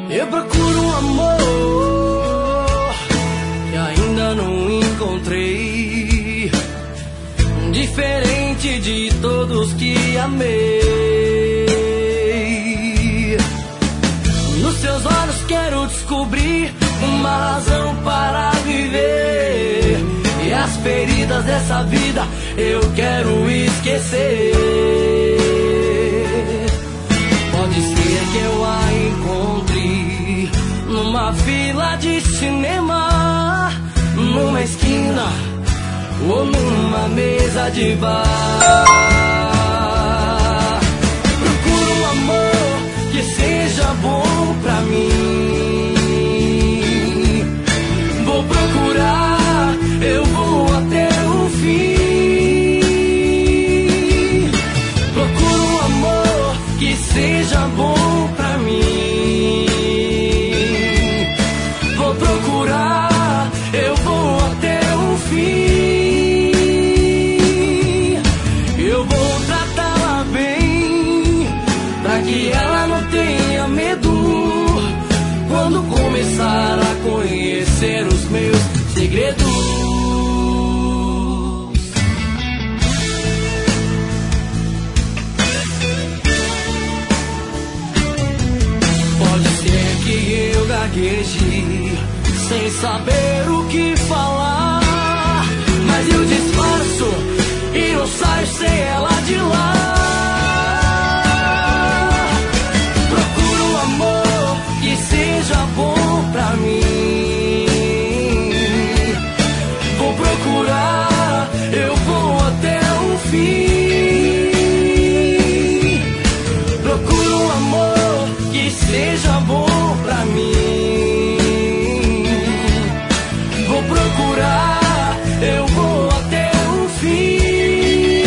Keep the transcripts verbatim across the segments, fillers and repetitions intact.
Eu procuro um amor que ainda não encontrei, diferente de todos que amei. Nos seus olhos quero descobrir uma razão para viver, e as feridas dessa vida eu quero esquecer. Pode ser que eu a encontre numa fila de cinema, numa esquina ou numa mesa de bar. Procuro um amor que seja bom pra mim. Vou procurar, eu vou até o fim. Procuro um amor que seja bom pra mim. Vou procurar, eu vou até o fim. Eu vou tratá-la bem, pra que ela não tenha medo quando começar a conhecer os meus segredos. Pode ser que eu gagueje sem saber o que falar, mas eu disfarço e não saio sem ela de lá. Procuro um amor que seja bom pra mim. Vou procurar, eu vou até o fim. Procuro um amor que seja bom pra mim. Vou procurar, eu vou até o fim.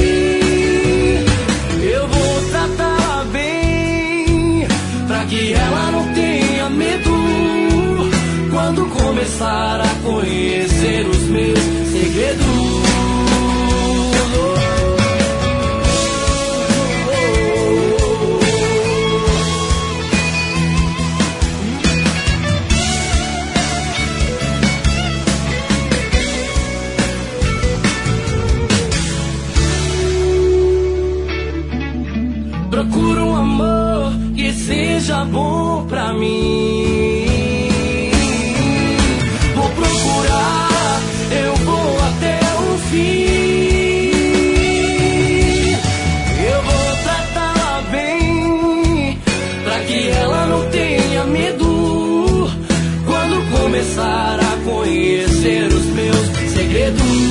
Eu vou tratar bem, pra que ela não tenha medo quando começar a conhecer os meus segredos. Procuro um amor que seja bom pra mim. Vou procurar, eu vou até o fim. Eu vou tratá-la bem, pra que ela não tenha medo quando começar a conhecer os meus segredos.